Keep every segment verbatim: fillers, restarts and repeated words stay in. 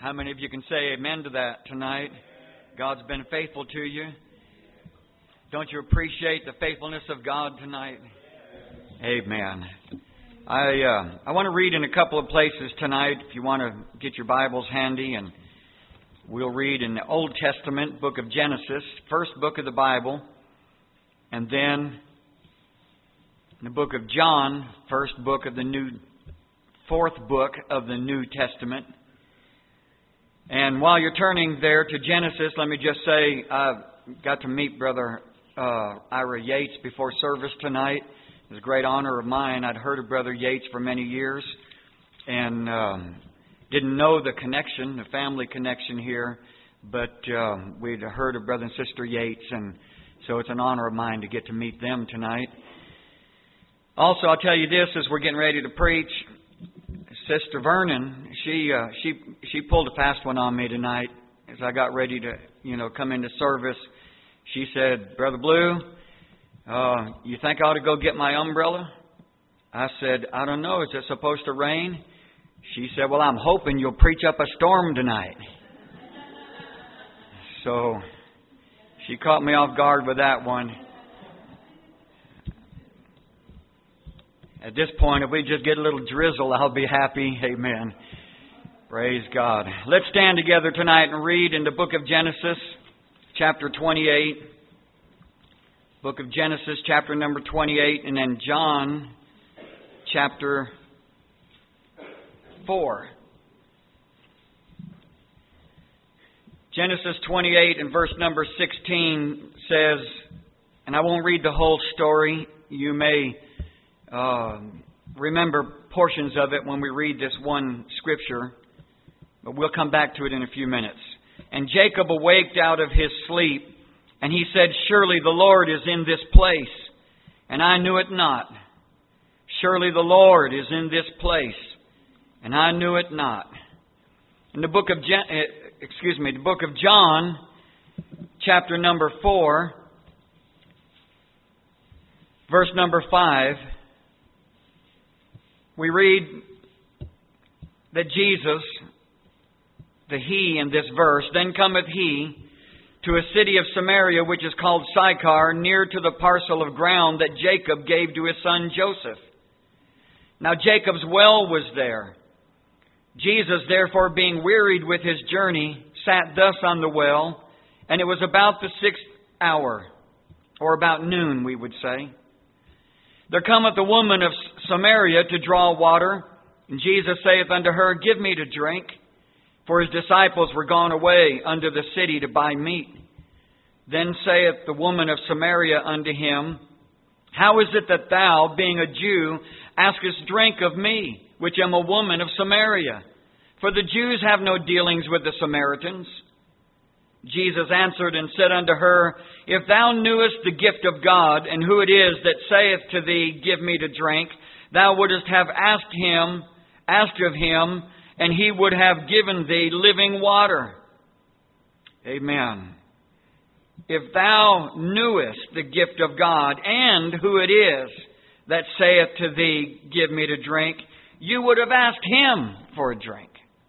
How many of you can say amen to that tonight? God's been faithful to you. Don't you appreciate the faithfulness of God tonight? Amen. I uh, I want to read in a couple of places tonight. If you want to get your Bibles handy, and we'll read in the Old Testament, book of Genesis, first book of the Bible, and then in the book of John, first book of the New, fourth book of the New Testament. And while you're turning there to Genesis, let me just say I got to meet Brother uh, Ira Yates before service tonight. It was a great honor of mine. I'd heard of Brother Yates for many years and um, didn't know the connection, the family connection here, but um, we'd heard of Brother and Sister Yates, and so it's an honor of mine to get to meet them tonight. Also, I'll tell you this as we're getting ready to preach. Sister Vernon, she uh, she she pulled a fast one on me tonight as I got ready to, you know, come into service. She said, "Brother Blue, uh, you think I ought to go get my umbrella?" I said, "I don't know. Is it supposed to rain?" She said, "Well, I'm hoping you'll preach up a storm tonight." So she caught me off guard with that one. At this point, if we just get a little drizzle, I'll be happy. Amen. Praise God. Let's stand together tonight and read in the book of Genesis, chapter twenty-eight. Book of Genesis, chapter number twenty-eight, and then John, chapter four. Genesis twenty-eight and verse number sixteen says, and I won't read the whole story. You may Uh, remember portions of it when we read this one scripture, but we'll come back to it in a few minutes. "And Jacob awaked out of his sleep, and he said, 'Surely the Lord is in this place, and I knew it not. Surely the Lord is in this place, and I knew it not.'" In the book of Gen- excuse me, the book of John, chapter number four, verse number five. We read that Jesus, the He in this verse, "Then cometh He to a city of Samaria, which is called Sychar, near to the parcel of ground that Jacob gave to his son Joseph. Now Jacob's well was there. Jesus, therefore, being wearied with his journey, sat thus on the well, and it was about the sixth hour," or about noon, we would say. "There cometh a woman of Samaria to draw water. And Jesus saith unto her, Give me to drink. For his disciples were gone away unto the city to buy meat. Then saith the woman of Samaria unto him, How is it that thou, being a Jew, askest drink of me, which am a woman of Samaria? For the Jews have no dealings with the Samaritans. Jesus answered and said unto her, If thou knewest the gift of God, and who it is that saith to thee, Give me to drink, thou wouldest have asked him, asked of him, and he would have given thee living water." Amen. "If thou knewest the gift of God, and who it is that saith to thee, Give me to drink, you would have asked him for a drink."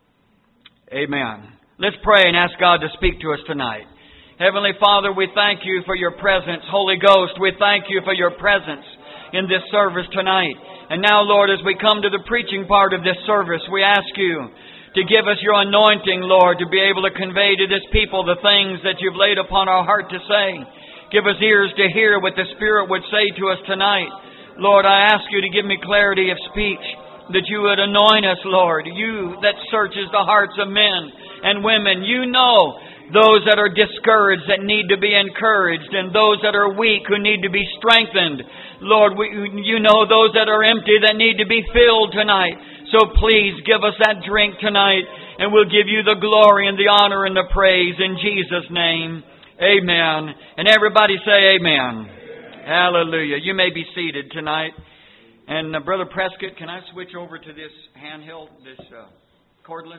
Amen. Let's pray and ask God to speak to us tonight. Heavenly Father, we thank you for your presence. Holy Ghost, we thank you for your presence in this service tonight. And now, Lord, as we come to the preaching part of this service, we ask you to give us your anointing, Lord, to be able to convey to this people the things that you've laid upon our heart to say. Give us ears to hear what the Spirit would say to us tonight. Lord, I ask you to give me clarity of speech, that you would anoint us, Lord, you that searches the hearts of men and women. You know those that are discouraged that need to be encouraged, and those that are weak who need to be strengthened. Lord, we, you know those that are empty that need to be filled tonight. So please give us that drink tonight, and we'll give you the glory and the honor and the praise in Jesus' name. Amen. And everybody say amen. Amen. Hallelujah. You may be seated tonight. And uh, Brother Prescott, can I switch over to this handheld, this uh, cordless?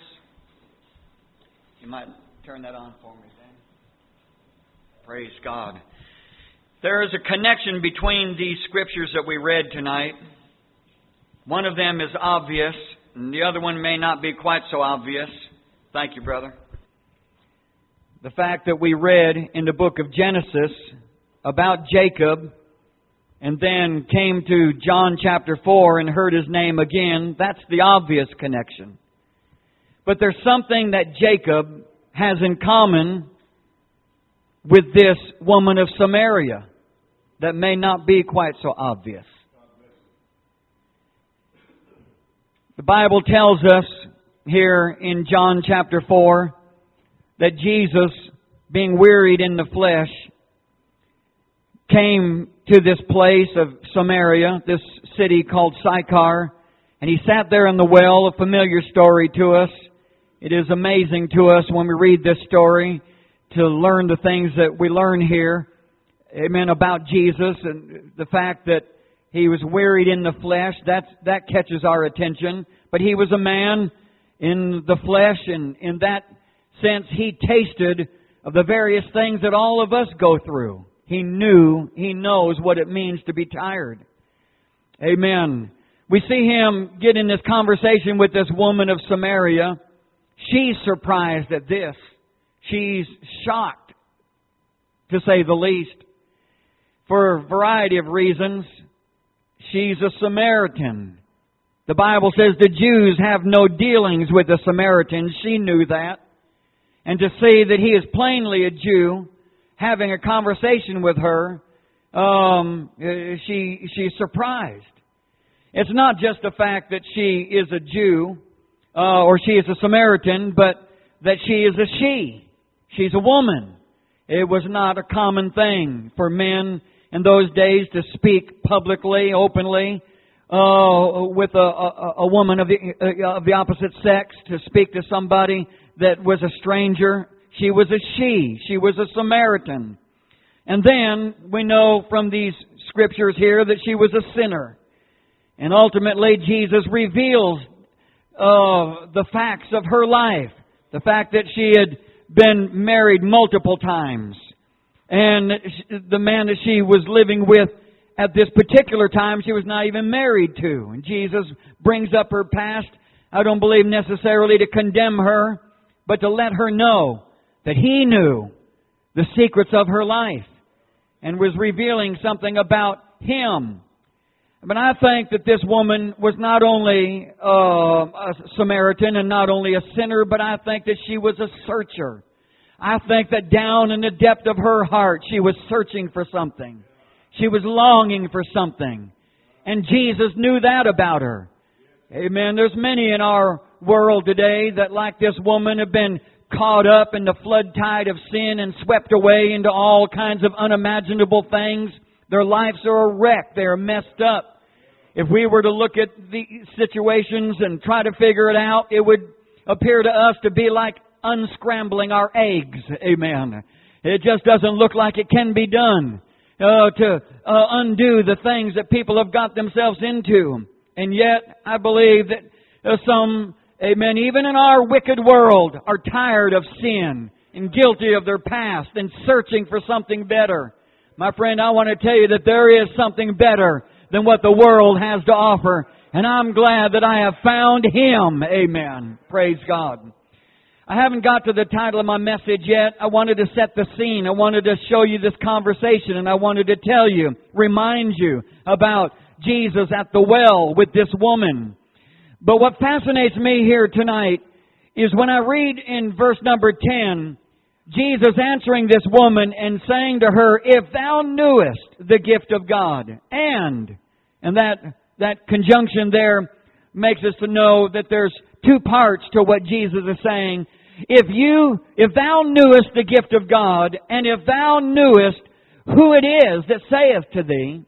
You might turn that on for me, then. Praise God. There is a connection between these scriptures that we read tonight. One of them is obvious, and the other one may not be quite so obvious. Thank you, brother. The fact that we read in the book of Genesis about Jacob and then came to John chapter four and heard his name again, that's the obvious connection. But there's something that Jacob has in common with this woman of Samaria that may not be quite so obvious. The Bible tells us here in John chapter four that Jesus, being wearied in the flesh, came to this place of Samaria, this city called Sychar, and He sat there in the well, a familiar story to us. It is amazing to us when we read this story to learn the things that we learn here, amen, about Jesus and the fact that He was wearied in the flesh. That's, that catches our attention. But He was a man in the flesh, and in that sense He tasted of the various things that all of us go through. He knew, He knows what it means to be tired. Amen. We see Him get in this conversation with this woman of Samaria. She's surprised at this. She's shocked, to say the least. For a variety of reasons, she's a Samaritan. The Bible says the Jews have no dealings with the Samaritans. She knew that. And to see that he is plainly a Jew, having a conversation with her, um, she she's surprised. It's not just the fact that she is a Jew, uh, or she is a Samaritan, but that she is a she. She's a woman. It was not a common thing for men in those days to speak publicly, openly, uh, with a, a, a woman of the, uh, of the opposite sex, to speak to somebody that was a stranger. She was a she. She was a Samaritan. And then we know from these scriptures here that she was a sinner. And ultimately Jesus reveals uh, the facts of her life. The fact that she had been married multiple times. And the man that she was living with at this particular time, she was not even married to. And Jesus brings up her past, I don't believe necessarily to condemn her, but to let her know that He knew the secrets of her life and was revealing something about Him. But I think that this woman was not only uh, a Samaritan and not only a sinner, but I think that she was a searcher. I think that down in the depth of her heart, she was searching for something. She was longing for something. And Jesus knew that about her. Amen. There's many in our world today that, like this woman, have been caught up in the flood tide of sin and swept away into all kinds of unimaginable things. Their lives are a wreck. They are messed up. If we were to look at the situations and try to figure it out, it would appear to us to be like unscrambling our eggs. Amen. It just doesn't look like it can be done uh, to uh, undo the things that people have got themselves into. And yet, I believe that uh, some, amen, even in our wicked world, are tired of sin and guilty of their past and searching for something better. My friend, I want to tell you that there is something better than what the world has to offer. And I'm glad that I have found Him. Amen. Praise God. I haven't got to the title of my message yet. I wanted to set the scene. I wanted to show you this conversation, and I wanted to tell you, remind you about Jesus at the well with this woman. But what fascinates me here tonight is when I read in verse number ten, Jesus answering this woman and saying to her, "If thou knewest the gift of God," and, and that, that conjunction there makes us to know that there's two parts to what Jesus is saying. If you, if thou knewest the gift of God, and if thou knewest who it is that saith to thee,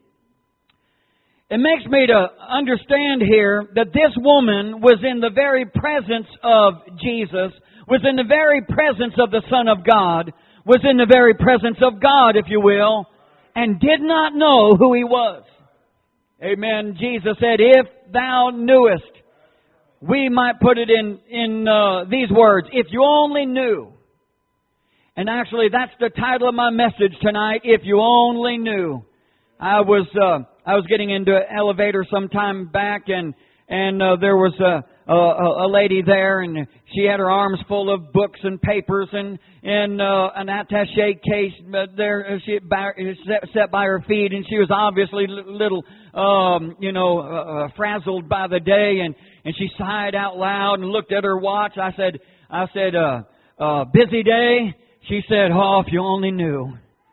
it makes me to understand here that this woman was in the very presence of Jesus, was in the very presence of the Son of God, was in the very presence of God, if you will, and did not know who He was. Amen. Jesus said, "If thou knewest." We might put it in, in uh, these words, if you only knew. And actually, that's the title of my message tonight, If You Only Knew. I was uh, I was getting into an elevator some time back, and, and uh, there was a, a, a lady there, and she had her arms full of books and papers and and uh, an attaché case there she by, set, set by her feet, and she was obviously a little, um, you know, uh, frazzled by the day, and and she sighed out loud and looked at her watch. I said, I said, uh, uh, busy day. She said, oh, if you only knew.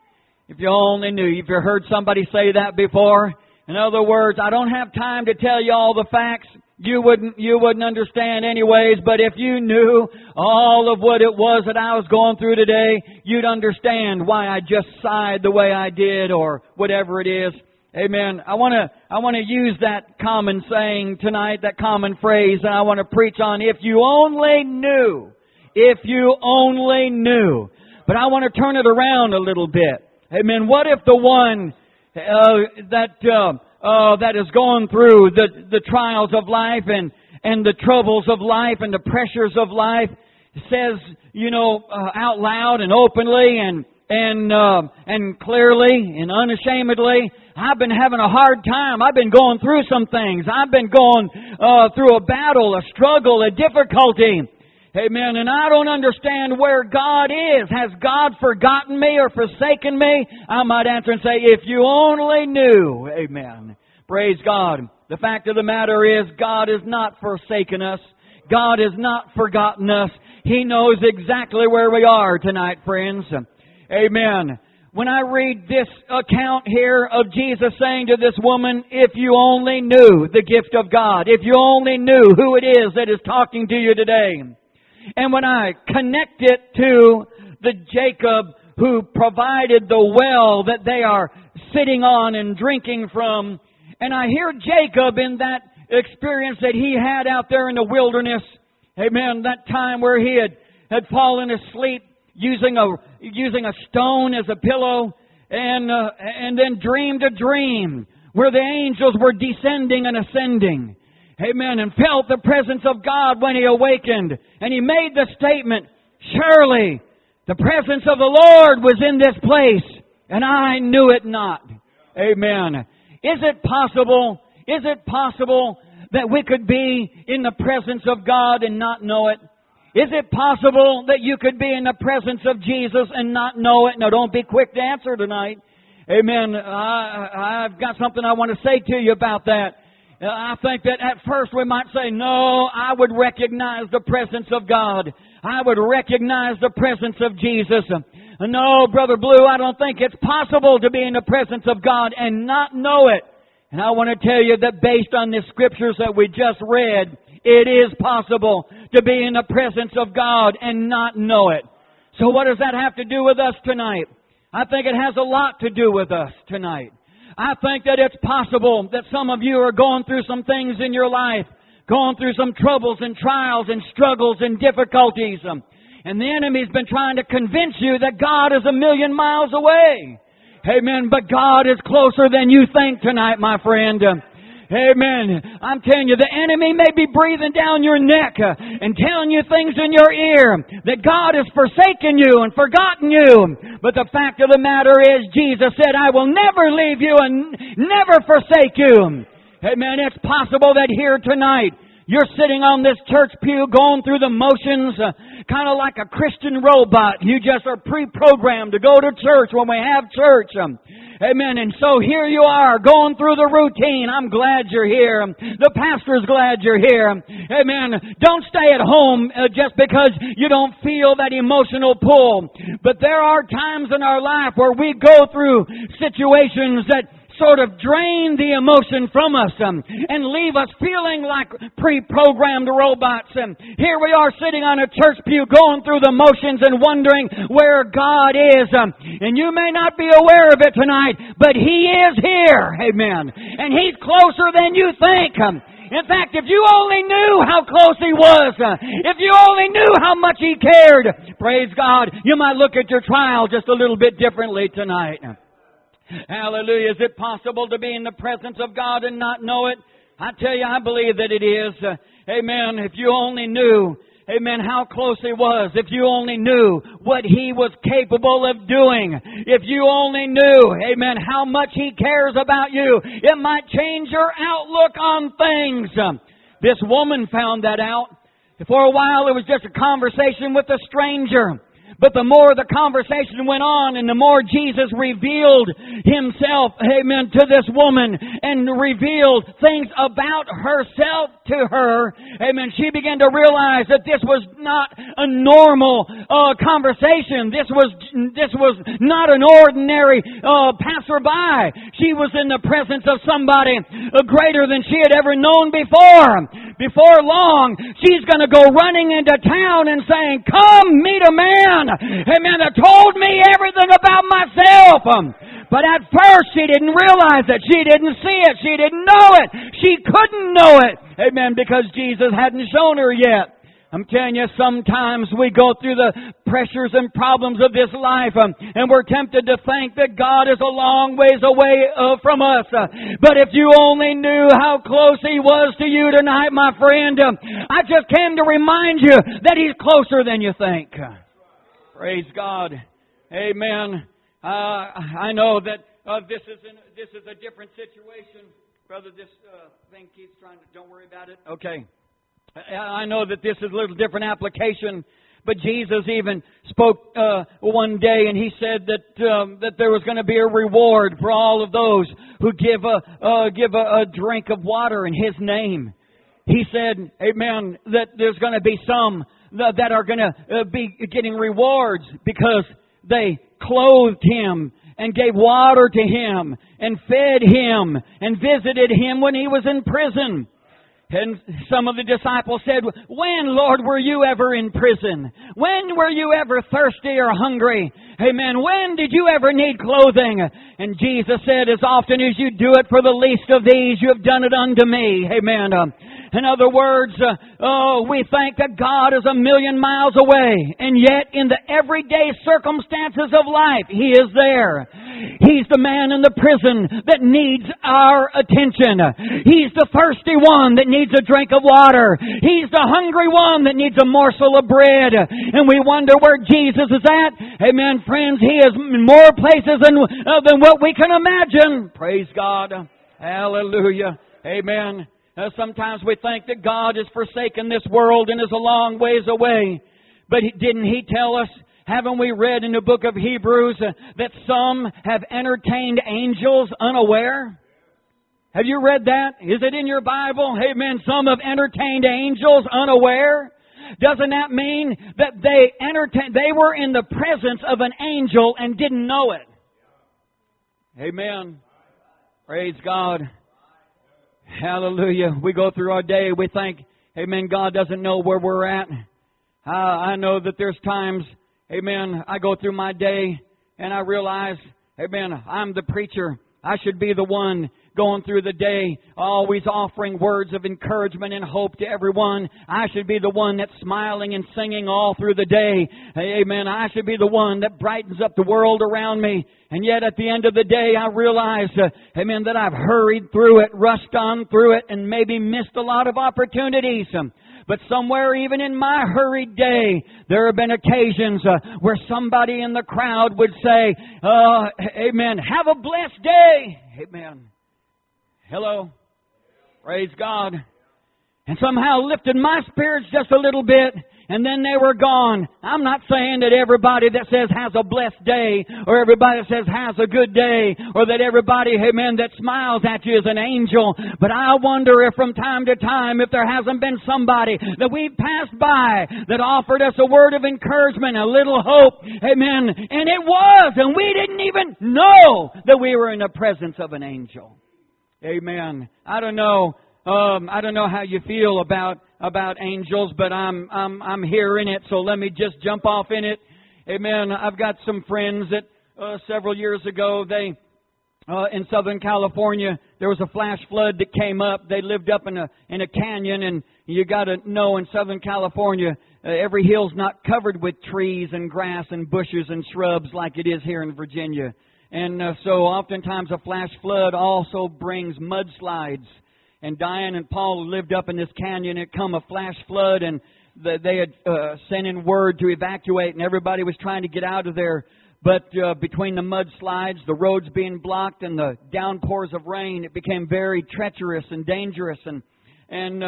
If you only knew. You've ever heard somebody say that before? In other words, I don't have time to tell you all the facts. You wouldn't, you wouldn't understand anyways, but if you knew all of what it was that I was going through today, you'd understand why I just sighed the way I did or whatever it is. Amen. I want to, I want to use that common saying tonight, that common phrase, and I want to preach on if you only knew. If you only knew. But I want to turn it around a little bit. Amen. What if the one uh, that uh, uh, that is going through the the trials of life and and the troubles of life and the pressures of life says, you know, uh, out loud and openly and and uh, and clearly and unashamedly, I've been having a hard time. I've been going through some things. I've been going uh, through a battle, a struggle, a difficulty. Amen. And I don't understand where God is. Has God forgotten me or forsaken me? I might answer and say, if you only knew. Amen. Praise God. The fact of the matter is, God has not forsaken us. God has not forgotten us. He knows exactly where we are tonight, friends. Amen. When I read this account here of Jesus saying to this woman, if you only knew the gift of God, if you only knew who it is that is talking to you today. And when I connect it to the Jacob who provided the well that they are sitting on and drinking from, and I hear Jacob in that experience that he had out there in the wilderness, amen, that time where he had, had fallen asleep using a using a stone as a pillow, and uh, and then dreamed a dream where the angels were descending and ascending. Amen. And felt the presence of God when he awakened. And he made the statement, surely the presence of the Lord was in this place, and I knew it not. Amen. Is it possible, is it possible that we could be in the presence of God and not know it? Is it possible that you could be in the presence of Jesus and not know it? Now, don't be quick to answer tonight. Amen. I, I've got something I want to say to you about that. I think that at first we might say, no, I would recognize the presence of God. I would recognize the presence of Jesus. No, Brother Blue, I don't think it's possible to be in the presence of God and not know it. And I want to tell you that based on the scriptures that we just read, it is possible to be in the presence of God and not know it. So what does that have to do with us tonight? I think it has a lot to do with us tonight. I think that it's possible that some of you are going through some things in your life, going through some troubles and trials and struggles and difficulties. And the enemy's been trying to convince you that God is a million miles away. Amen. But God is closer than you think tonight, my friend. Amen. I'm telling you, the enemy may be breathing down your neck uh, and telling you things in your ear that God has forsaken you and forgotten you. But the fact of the matter is, Jesus said, I will never leave you and never forsake you. Amen. It's possible that here tonight, you're sitting on this church pew going through the motions, uh, kind of like a Christian robot. You just are pre-programmed to go to church when we have church. Um, Amen. And so here you are going through the routine. I'm glad you're here. The pastor's glad you're here. Amen. Don't stay at home uh, just because you don't feel that emotional pull. But there are times in our life where we go through situations that sort of drain the emotion from us um, and leave us feeling like pre-programmed robots. And here we are sitting on a church pew going through the motions and wondering where God is. Um, and you may not be aware of it tonight, but He is here. Amen. And He's closer than you think. Um, in fact, if you only knew how close He was, uh, if you only knew how much He cared, praise God, you might look at your trial just a little bit differently tonight. Hallelujah. Is it possible to be in the presence of God and not know it? I tell you, I believe that it is. Uh, amen. If you only knew, amen, how close He was. If you only knew what He was capable of doing. If you only knew, amen, how much He cares about you. It might change your outlook on things. Um, This woman found that out. For a while it was just a conversation with a stranger. But the more the conversation went on and the more Jesus revealed Himself, amen, to this woman and revealed things about herself to her, amen, she began to realize that this was not a normal uh, conversation. This was this was not an ordinary uh, passerby. She was in the presence of somebody uh, greater than she had ever known before. Before long, she's going to go running into town and saying, "Come meet a man, amen, that told me everything about myself." Um, but at first she didn't realize it. She didn't see it. She didn't know it. She couldn't know it. Amen, because Jesus hadn't shown her yet. I'm telling you, sometimes we go through the pressures and problems of this life, um, and we're tempted to think that God is a long ways away uh, from us. Uh, but if you only knew how close He was to you tonight, my friend, um, I just came to remind you that He's closer than you think. Praise God. Amen. Uh, I know that uh, this is in, this is a different situation. Brother, this uh, thing keeps trying to... Don't worry about it. Okay. I know that this is a little different application, but Jesus even spoke uh, one day, and He said that um, that there was going to be a reward for all of those who give a uh, give a, a drink of water in His name. He said, amen, that there's going to be some that are going to uh, be getting rewards because they clothed Him and gave water to Him and fed Him and visited Him when He was in prison. And some of the disciples said, "When, Lord, were you ever in prison? When were you ever thirsty or hungry? Amen. When did you ever need clothing?" And Jesus said, "As often as you do it for the least of these, you have done it unto me." Amen. Um, in other words, uh, oh, we think that God is a million miles away, and yet in the everyday circumstances of life, He is there. He's the man in the prison that needs our attention. He's the thirsty one that needs a drink of water. He's the hungry one that needs a morsel of bread. And we wonder where Jesus is at. Amen, friends. He is in more places than, uh, than what we can imagine. Praise God. Hallelujah. Amen. Uh, sometimes we think that God has forsaken this world and is a long ways away. But didn't He tell us, haven't we read in the book of Hebrews uh, that some have entertained angels unaware? Have you read that? Is it in your Bible? Amen. Some have entertained angels unaware. Doesn't that mean that they entertained, they were in the presence of an angel and didn't know it? Amen. Praise God. Hallelujah. We go through our day, we think, amen, God doesn't know where we're at. Uh, I know that there's times, amen, I go through my day and I realize, amen, I'm the preacher. I should be the one going through the day, always offering words of encouragement and hope to everyone. I should be the one that's smiling and singing all through the day. Amen. I should be the one that brightens up the world around me. And yet at the end of the day, I realize, uh, amen, that I've hurried through it, rushed on through it, and maybe missed a lot of opportunities. Um, But somewhere, even in my hurried day, there have been occasions uh, where somebody in the crowd would say, uh, amen, have a blessed day. Amen. Hello. Praise God. And somehow lifted my spirits just a little bit, and then they were gone. I'm not saying that everybody that says has a blessed day, or everybody that says has a good day, or that everybody, amen, that smiles at you is an angel. But I wonder if from time to time, if there hasn't been somebody that we've passed by that offered us a word of encouragement, a little hope, amen. And it was, and we didn't even know that we were in the presence of an angel. Amen. I don't know. Um, I don't know how you feel about about angels, but I'm I'm I'm here in it. So let me just jump off in it. Amen. I've got some friends that uh, several years ago they uh, in Southern California there was a flash flood that came up. They lived up in a in a canyon, and you got to know in Southern California uh, every hill's not covered with trees and grass and bushes and shrubs like it is here in Virginia. And uh, so oftentimes a flash flood also brings mudslides. And Diane and Paul lived up in this canyon. It come a flash flood, and the, they had uh, sent in word to evacuate, and everybody was trying to get out of there. But uh, between the mudslides, the roads being blocked, and the downpours of rain, it became very treacherous and dangerous. And and uh,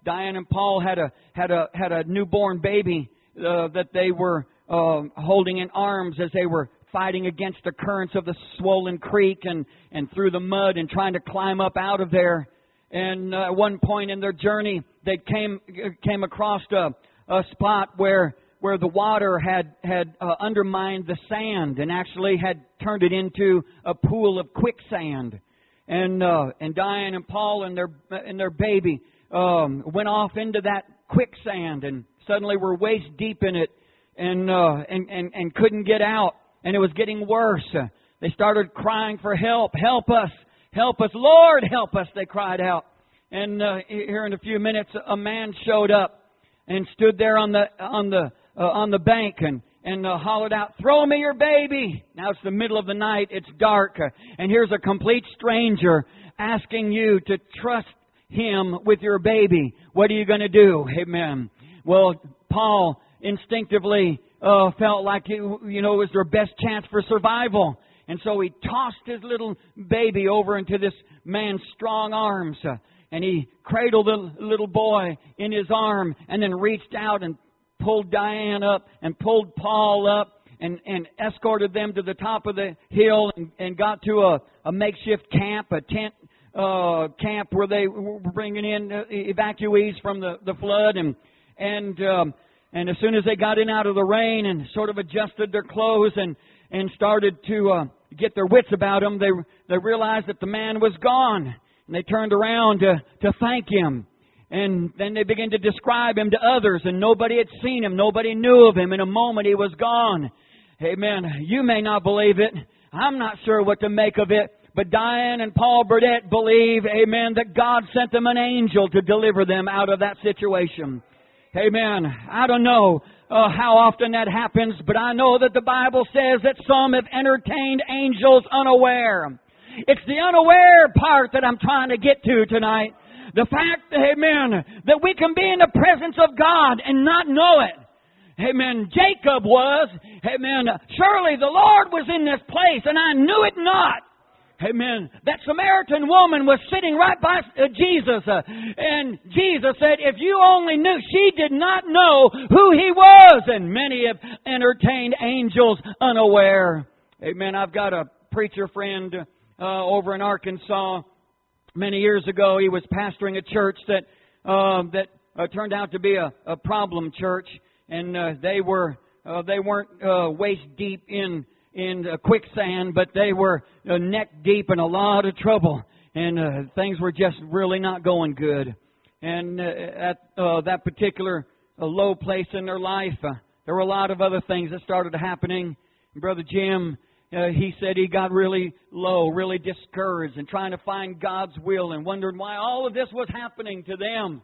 Diane and Paul had a had a had a newborn baby uh, that they were uh, holding in arms as they were fighting against the currents of the swollen creek and and through the mud and trying to climb up out of there. And uh, at one point in their journey, they came came across a, a spot where where the water had had uh, undermined the sand and actually had turned it into a pool of quicksand. And uh, and Diane and Paul and their and their baby um, went off into that quicksand and suddenly were waist deep in it and uh, and, and and couldn't get out. And it was getting worse. They started crying for help. Help us. Help us. Lord, help us, they cried out. And uh, here in a few minutes, a man showed up and stood there on the on the uh, on the bank and and uh, hollered out, "Throw me your baby." Now it's the middle of the night. It's dark. Uh, and here's a complete stranger asking you to trust him with your baby. What are you going to do? Amen. Well, Paul instinctively uh, felt like it, you know, it was their best chance for survival. And so he tossed his little baby over into this man's strong arms. Uh, and he cradled the little boy in his arm and then reached out and pulled Diane up and pulled Paul up and, and escorted them to the top of the hill and, and got to a, a makeshift camp, a tent uh, camp where they were bringing in evacuees from the, the flood. And and um, and as soon as they got in out of the rain and sort of adjusted their clothes and, and started to uh, get their wits about them, they they realized that the man was gone. And they turned around to, to thank him. And then they began to describe him to others, and nobody had seen him. Nobody knew of him. In a moment, he was gone. Amen. You may not believe it. I'm not sure what to make of it. But Diane and Paul Burdett believe, amen, that God sent them an angel to deliver them out of that situation. Amen. I don't know uh, how often that happens, but I know that the Bible says that some have entertained angels unaware. It's the unaware part that I'm trying to get to tonight. The fact, amen, that we can be in the presence of God and not know it. Amen. Jacob was, amen, surely the Lord was in this place and I knew it not. Amen. That Samaritan woman was sitting right by uh, Jesus. Uh, and Jesus said, if you only knew, she did not know who He was. And many have entertained angels unaware. Amen. I've got a preacher friend uh, over in Arkansas. Many years ago, he was pastoring a church that uh, that uh, turned out to be a, a problem church. And uh, they, were, uh, they weren't uh, waist deep in in uh, quicksand, but they were uh, neck deep in a lot of trouble, and uh, things were just really not going good. And uh, at uh, that particular uh, low place in their life, uh, there were a lot of other things that started happening. And Brother Jim, uh, he said he got really low, really discouraged, and trying to find God's will, and wondering why all of this was happening to them.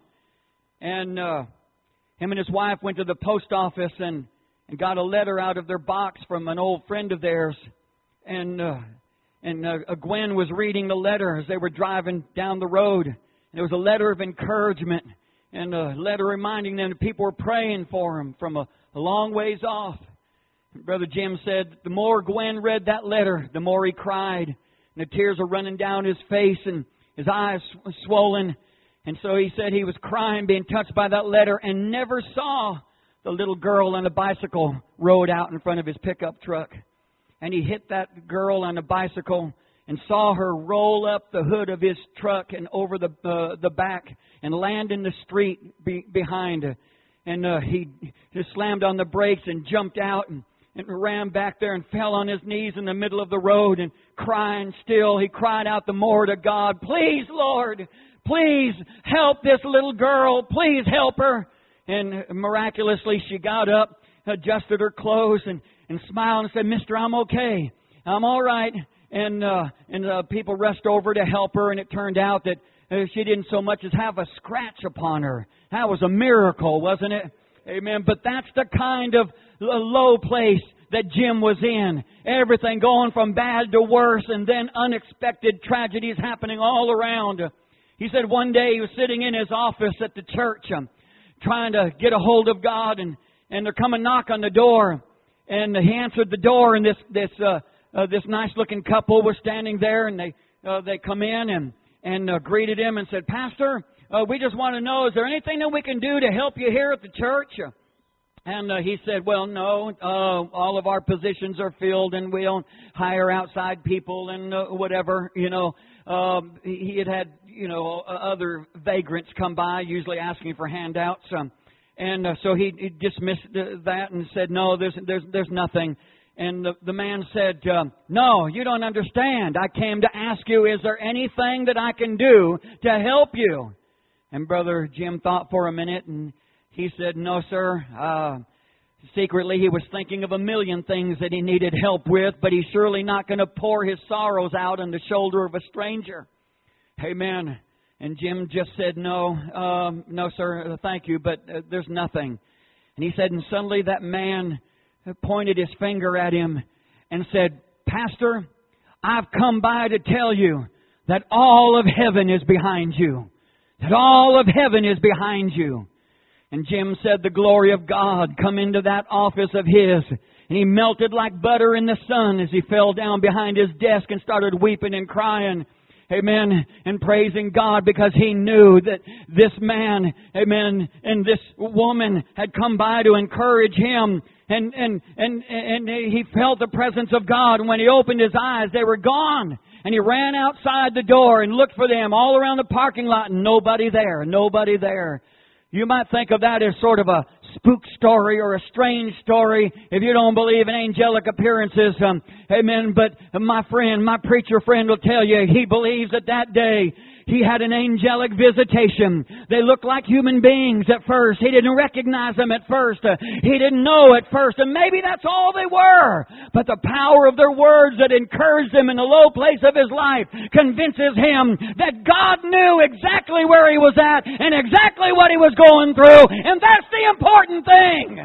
And uh, him and his wife went to the post office and and got a letter out of their box from an old friend of theirs. And uh, and uh, Gwen was reading the letter as they were driving down the road. And it was a letter of encouragement and a letter reminding them that people were praying for them from a, a long ways off. And Brother Jim said the more Gwen read that letter, the more he cried. And the tears were running down his face and his eyes were swollen. And so he said he was crying, being touched by that letter, and never saw the little girl on a bicycle rode out in front of his pickup truck. And he hit that girl on a bicycle and saw her roll up the hood of his truck and over the uh, the back and land in the street be, behind. And uh, he just slammed on the brakes and jumped out and, and ran back there and fell on his knees in the middle of the road and crying still. He cried out the more to God, "Please, Lord, please help this little girl. Please help her." And miraculously, she got up, adjusted her clothes, and, and smiled and said, "Mister, I'm okay. I'm all right." And uh, and uh, people rushed over to help her, and it turned out that uh, she didn't so much as have a scratch upon her. That was a miracle, wasn't it? Amen. But that's the kind of low place that Jim was in. Everything going from bad to worse, and then unexpected tragedies happening all around. He said one day he was sitting in his office at the church, um, trying to get a hold of God, and, and there come a knock on the door, and he answered the door, and this this uh, uh, this nice looking couple was standing there, and they uh, they come in and and uh, greeted him and said, "Pastor, uh, we just want to know, is there anything that we can do to help you here at the church? And uh, he said, well, no, uh, all of our positions are filled and we don't hire outside people and uh, whatever, you know. Um, he had had, you know, other vagrants come by, usually asking for handouts. Um, and uh, so he, he dismissed that and said, no, there's there's there's nothing. And the, the man said, uh, no, you don't understand. I came to ask you, is there anything that I can do to help you? And Brother Jim thought for a minute, and he said, no, sir. Uh, secretly, he was thinking of a million things that he needed help with, but he's surely not going to pour his sorrows out on the shoulder of a stranger. Amen. And Jim just said, no, um, no, sir, thank you, but uh, there's nothing. And he said, and suddenly that man pointed his finger at him and said, Pastor, I've come by to tell you that all of heaven is behind you. That all of heaven is behind you. And Jim said the glory of God come into that office of his. And he melted like butter in the sun as he fell down behind his desk and started weeping and crying. Amen. And praising God because he knew that this man, amen, and this woman had come by to encourage him. And, and, and, and he felt the presence of God. And when he opened his eyes, they were gone. And he ran outside the door and looked for them all around the parking lot. And nobody there. Nobody there. You might think of that as sort of a spook story or a strange story if you don't believe in angelic appearances. Um, amen. But my friend, my preacher friend will tell you he believes that that day he had an angelic visitation. They looked like human beings at first. He didn't recognize them at first. Uh, he didn't know at first. And maybe that's all they were. But the power of their words that encouraged him in the low place of his life convinces him that God knew exactly where he was at and exactly what he was going through. And that's the important thing.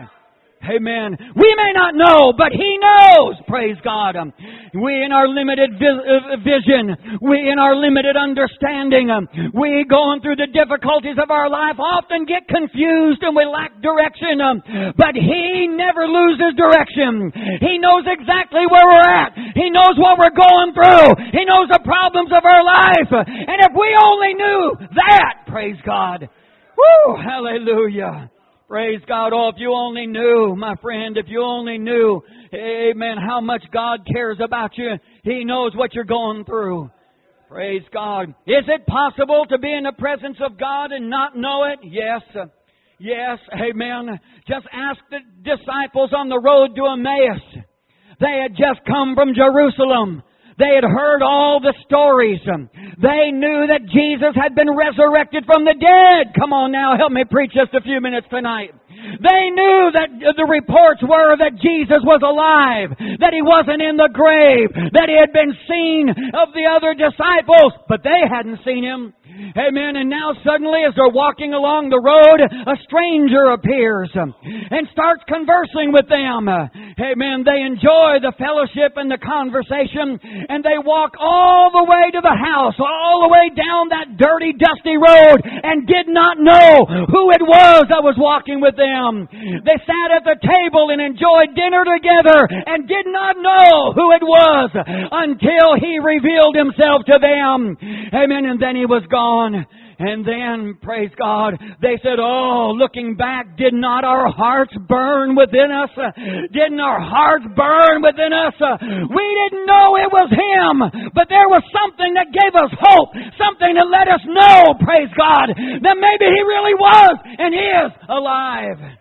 Amen. We may not know, but He knows. Praise God. Um, we in our limited vis- uh, vision, we in our limited understanding, um, we going through the difficulties of our life often get confused and we lack direction. Um, but He never loses direction. He knows exactly where we're at. He knows what we're going through. He knows the problems of our life. And if we only knew that, praise God. Woo! Hallelujah. Praise God. Oh, if you only knew, my friend, if you only knew, amen, how much God cares about you. He knows what you're going through. Praise God. Is it possible to be in the presence of God and not know it? Yes. Yes. Amen. Just ask the disciples on the road to Emmaus. They had just come from Jerusalem. They had heard all the stories. They knew that Jesus had been resurrected from the dead. Come on now, help me preach just a few minutes tonight. They knew that the reports were that Jesus was alive, that He wasn't in the grave, that He had been seen of the other disciples, but they hadn't seen Him. Amen. And now suddenly as they're walking along the road, a stranger appears and starts conversing with them. Amen. They enjoy the fellowship and the conversation, and they walk all the way to the house, all the way down that dirty, dusty road, and did not know who it was that was walking with them. They sat at the table and enjoyed dinner together and did not know who it was until He revealed Himself to them. Amen. And then He was gone. And then, praise God, they said, oh, looking back, did not our hearts burn within us? Didn't our hearts burn within us? We didn't know it was Him, but there was something that gave us hope, something that let us know, praise God, that maybe He really was and is alive.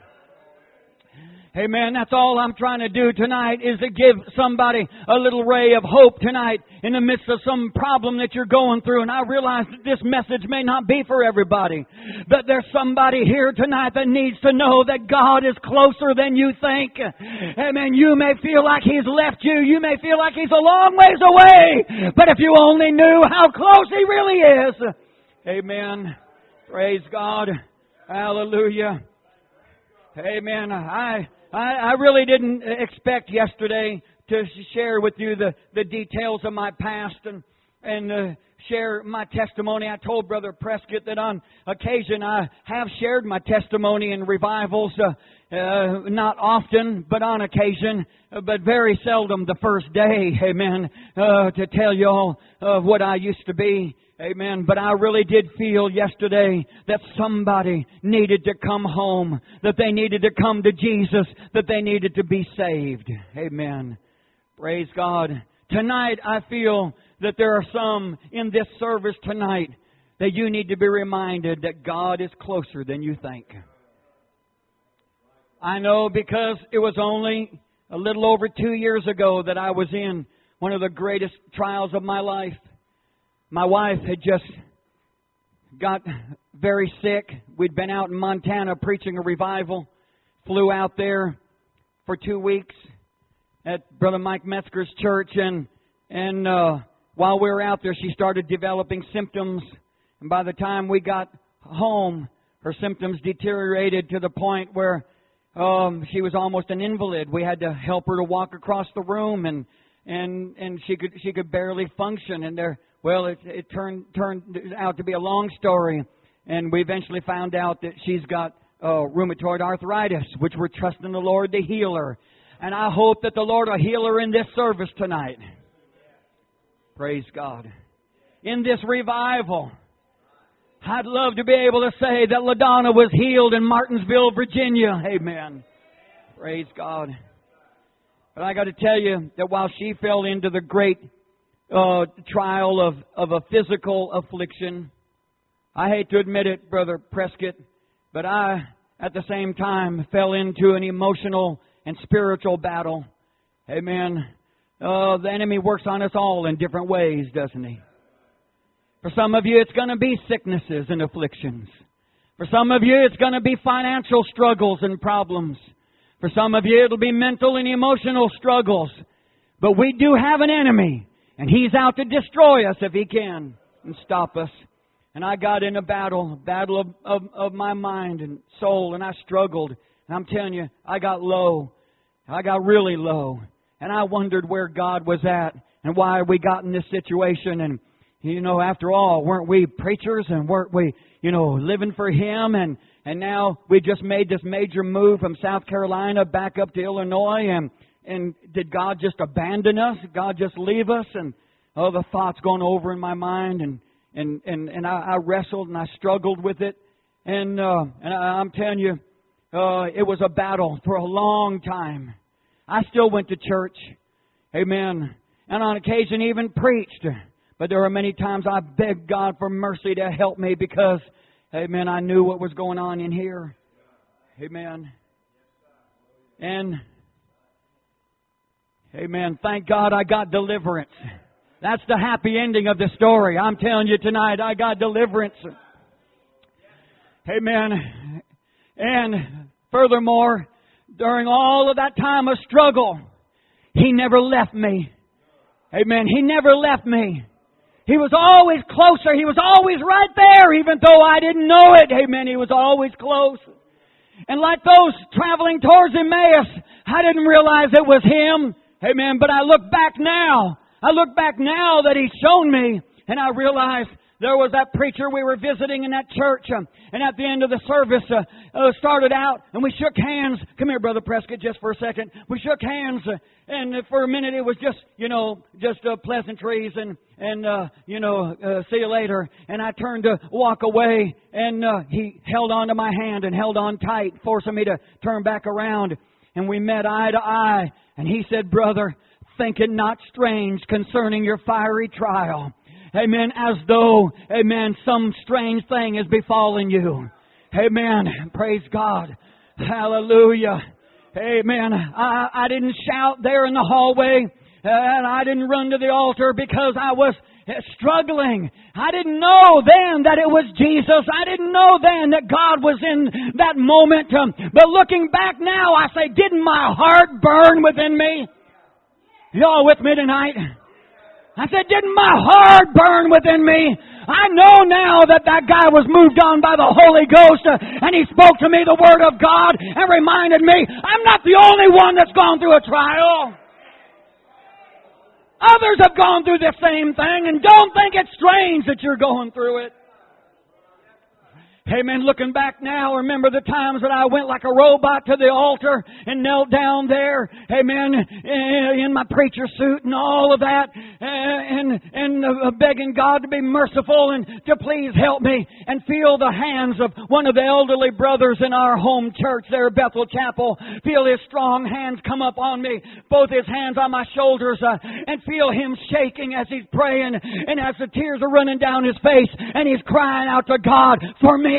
Amen. That's all I'm trying to do tonight is to give somebody a little ray of hope tonight in the midst of some problem that you're going through. And I realize that this message may not be for everybody, but there's somebody here tonight that needs to know that God is closer than you think. Amen. You may feel like He's left you. You may feel like He's a long ways away. But if you only knew how close He really is. Amen. Praise God. Hallelujah. Amen. I... I, I really didn't expect yesterday to share with you the, the details of my past and, and uh, share my testimony. I told Brother Prescott that on occasion I have shared my testimony in revivals. Uh, Uh, not often, but on occasion, uh, but very seldom the first day, amen, uh, to tell you all of what I used to be, amen. But I really did feel yesterday that somebody needed to come home, that they needed to come to Jesus, that they needed to be saved, amen. Praise God. Tonight I feel that there are some in this service tonight that you need to be reminded that God is closer than you think. I know because it was only a little over two years ago that I was in one of the greatest trials of my life. My wife had just got very sick. We'd been out in Montana preaching a revival. Flew out there for two weeks at Brother Mike Metzger's church. And, and uh, while we were out there, she started developing symptoms. And by the time we got home, her symptoms deteriorated to the point where Um, she was almost an invalid. We had to help her to walk across the room, and and and she could she could barely function. And there, well, it, it turned turned out to be a long story, and we eventually found out that she's got uh, rheumatoid arthritis, which we're trusting the Lord to heal her. And I hope that the Lord will heal her in this service tonight. Praise God. In this revival, I'd love to be able to say that LaDonna was healed in Martinsville, Virginia. Amen. Praise God. But I got to tell you that while she fell into the great uh, trial of, of a physical affliction, I hate to admit it, Brother Prescott, but I, at the same time, fell into an emotional and spiritual battle. Amen. Uh, the enemy works on us all in different ways, doesn't he? For some of you, it's going to be sicknesses and afflictions. For some of you, it's going to be financial struggles and problems. For some of you, it'll be mental and emotional struggles. But we do have an enemy, and he's out to destroy us if he can and stop us. And I got in a battle, a battle of, of, of my mind and soul, and I struggled. And I'm telling you, I got low. I got really low. And I wondered where God was at and why we got in this situation. And you know, after all, weren't we preachers and weren't we, you know, living for Him? And, and now we just made this major move from South Carolina back up to Illinois. And, and did God just abandon us? Did God just leave us? And oh, the thoughts going over in my mind. And, and, and, and I, I wrestled and I struggled with it. And, uh, and I, I'm telling you, uh, it was a battle for a long time. I still went to church. Amen. And on occasion even preached. But there were many times I begged God for mercy to help me because, amen, I knew what was going on in here. Amen. And, amen, thank God I got deliverance. That's the happy ending of the story. I'm telling you tonight, I got deliverance. Amen. And furthermore, during all of that time of struggle, He never left me. Amen. He never left me. He was always closer. He was always right there, even though I didn't know it. Amen. He was always close. And like those traveling towards Emmaus, I didn't realize it was Him. Amen. But I look back now. I look back now that He's shown me, and I realize there was that preacher we were visiting in that church. Uh, and at the end of the service, uh, uh, started out and we shook hands. Come here, Brother Prescott, just for a second. We shook hands. Uh, and for a minute it was just, you know, just uh, pleasantries and, and uh, you know, uh, see you later. And I turned to walk away and uh, he held on to my hand and held on tight, forcing me to turn back around. And we met eye to eye. And he said, "Brother, think it not strange concerning your fiery trial." Amen. As though, amen, some strange thing has befallen you. Amen. Praise God. Hallelujah. Amen. I, I didn't shout there in the hallway. And I didn't run to the altar because I was struggling. I didn't know then that it was Jesus. I didn't know then that God was in that moment. But looking back now, I say, didn't my heart burn within me? Y'all with me tonight? I said, didn't my heart burn within me? I know now that that guy was moved on by the Holy Ghost uh, and he spoke to me the Word of God and reminded me, I'm not the only one that's gone through a trial. Others have gone through the same thing, and don't think it's strange that you're going through it. Amen. Looking back now, remember the times that I went like a robot to the altar and knelt down there. Amen. In my preacher suit and all of that. And, and begging God to be merciful and to please help me. And feel the hands of one of the elderly brothers in our home church there at Bethel Chapel. Feel his strong hands come up on me. Both his hands on my shoulders. Uh, and feel him shaking as he's praying. And as the tears are running down his face. And he's crying out to God for me.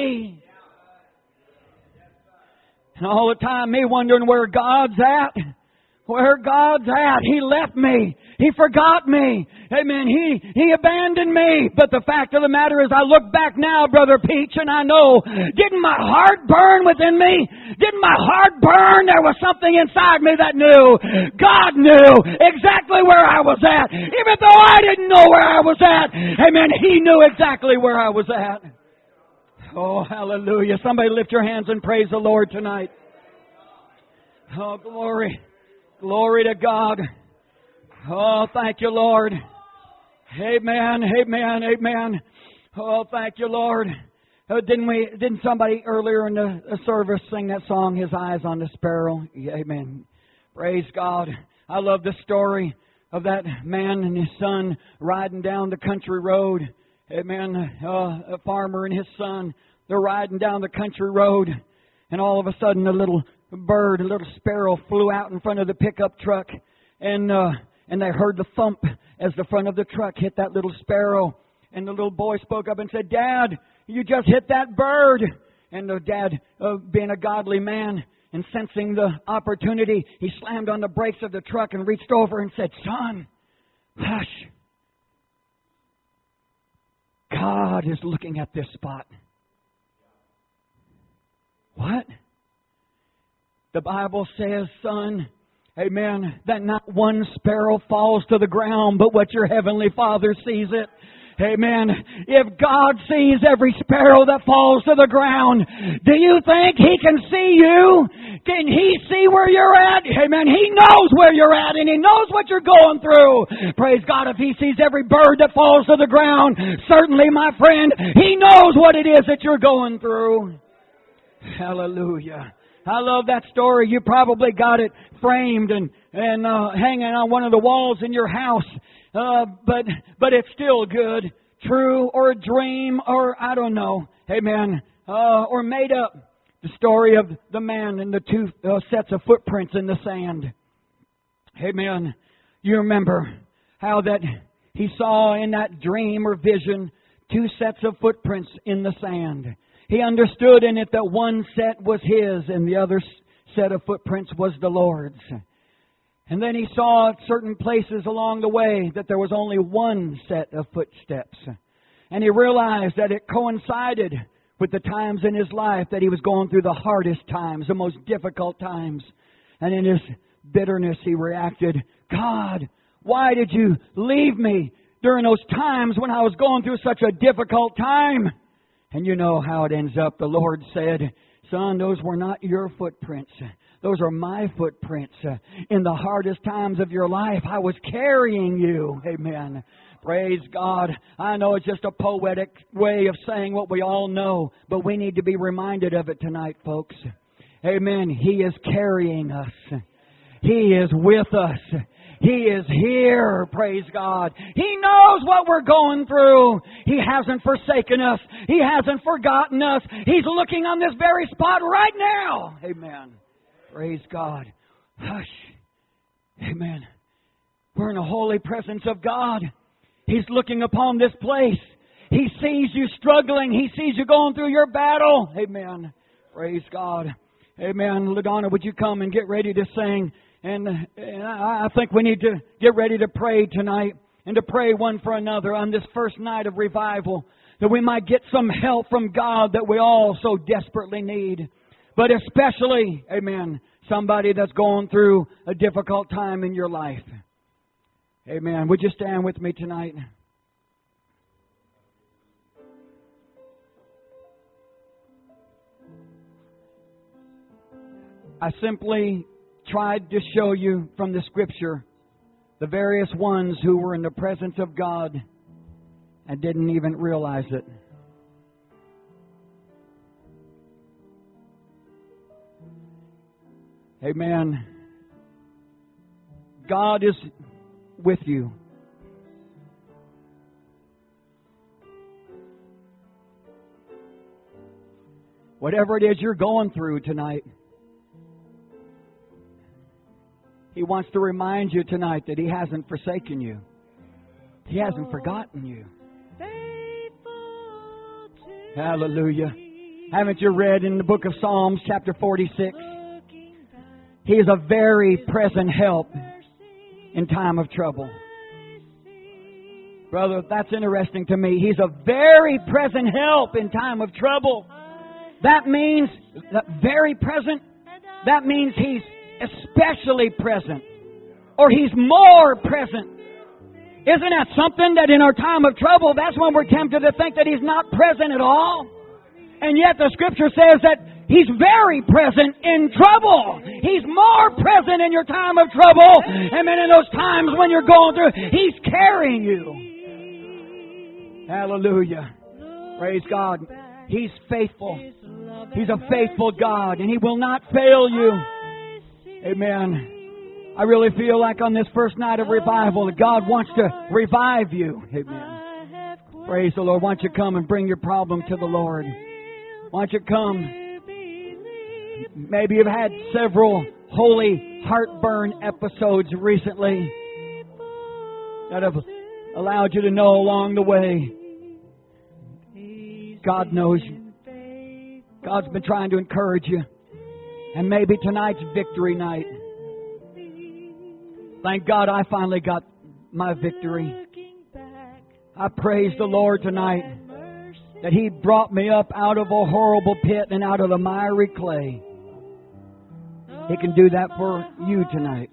And all the time me wondering where God's at. Where God's at. He left me. He forgot me. Amen. He, he abandoned me. But the fact of the matter is I look back now, Brother Peach, and I know, didn't my heart burn within me? Didn't my heart burn? There was something inside me that knew. God knew exactly where I was at. Even though I didn't know where I was at. Amen. He knew exactly where I was at. Oh, hallelujah. Somebody lift your hands and praise the Lord tonight. Oh, glory. Glory to God. Oh, thank you, Lord. Amen, amen, amen. Oh, thank you, Lord. Uh, didn't we, didn't somebody earlier in the service sing that song, His Eyes on the Sparrow? Yeah, amen. Praise God. I love the story of that man and his son riding down the country road. Amen. Uh, a farmer and his son, they're riding down the country road, and all of a sudden a little bird, a little sparrow flew out in front of the pickup truck, and uh, and they heard the thump as the front of the truck hit that little sparrow. And the little boy spoke up and said, "Dad, you just hit that bird." And the dad, uh, being a godly man and sensing the opportunity, he slammed on the brakes of the truck and reached over and said, "Son, hush. God is looking at this spot." What? The Bible says, son, amen, that not one sparrow falls to the ground, but what your heavenly Father sees it. Amen. If God sees every sparrow that falls to the ground, do you think He can see you? Can He see where you're at? Amen. He knows where you're at and He knows what you're going through. Praise God. If He sees every bird that falls to the ground, certainly, my friend, He knows what it is that you're going through. Hallelujah. I love that story. You probably got it framed and, and uh, hanging on one of the walls in your house. Uh, but but it's still good, true, or a dream, or I don't know, amen, uh, or made up. The story of the man and the two uh, sets of footprints in the sand. Amen. You remember how that he saw in that dream or vision two sets of footprints in the sand. He understood in it that one set was his and the other set of footprints was the Lord's. And then he saw at certain places along the way that there was only one set of footsteps. And he realized that it coincided with the times in his life that he was going through the hardest times, the most difficult times. And in his bitterness he reacted, "God, why did you leave me during those times when I was going through such a difficult time?" And you know how it ends up. The Lord said, "Son, those were not your footprints. Those are my footprints. In the hardest times of your life, I was carrying you." Amen. Praise God. I know it's just a poetic way of saying what we all know, but we need to be reminded of it tonight, folks. Amen. He is carrying us. He is with us. He is here, praise God. He knows what we're going through. He hasn't forsaken us. He hasn't forgotten us. He's looking on this very spot right now. Amen. Praise God. Hush. Amen. We're in the holy presence of God. He's looking upon this place. He sees you struggling. He sees you going through your battle. Amen. Praise God. Amen. LaDonna, would you come and get ready to sing? And, and I think we need to get ready to pray tonight and to pray one for another on this first night of revival, that we might get some help from God that we all so desperately need. But especially, amen, somebody that's going through a difficult time in your life. Amen. Would you stand with me tonight? I simply tried to show you from the Scripture the various ones who were in the presence of God and didn't even realize it. Amen. God is with you. Whatever it is you're going through tonight, He wants to remind you tonight that He hasn't forsaken you. He hasn't forgotten you. Hallelujah. Haven't you read in the book of Psalms, chapter forty-six? He is a very present help in time of trouble. Brother, that's interesting to me. He's a very present help in time of trouble. That means, that very present, that means He's especially present. Or He's more present. Isn't that something that in our time of trouble, that's when we're tempted to think that He's not present at all? And yet the Scripture says that He's very present in trouble. He's more present in your time of trouble. And then in those times when you're going through, He's carrying you. Hallelujah. Praise God. He's faithful. He's a faithful God, and He will not fail you. Amen. I really feel like on this first night of revival that God wants to revive you. Amen. Praise the Lord. Why don't you come and bring your problem to the Lord? Why don't you come? Maybe you've had several holy heartburn episodes recently that have allowed you to know along the way God knows you. God's been trying to encourage you. And maybe tonight's victory night. Thank God I finally got my victory. I praise the Lord tonight that He brought me up out of a horrible pit and out of the miry clay. He can do that for you tonight.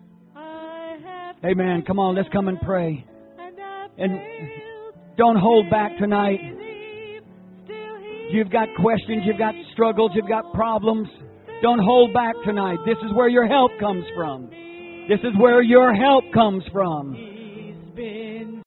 Amen. Come on, let's come and pray. And don't hold back tonight. You've got questions, you've got struggles, you've got problems. Don't hold back tonight. This is where your help comes from. This is where your help comes from.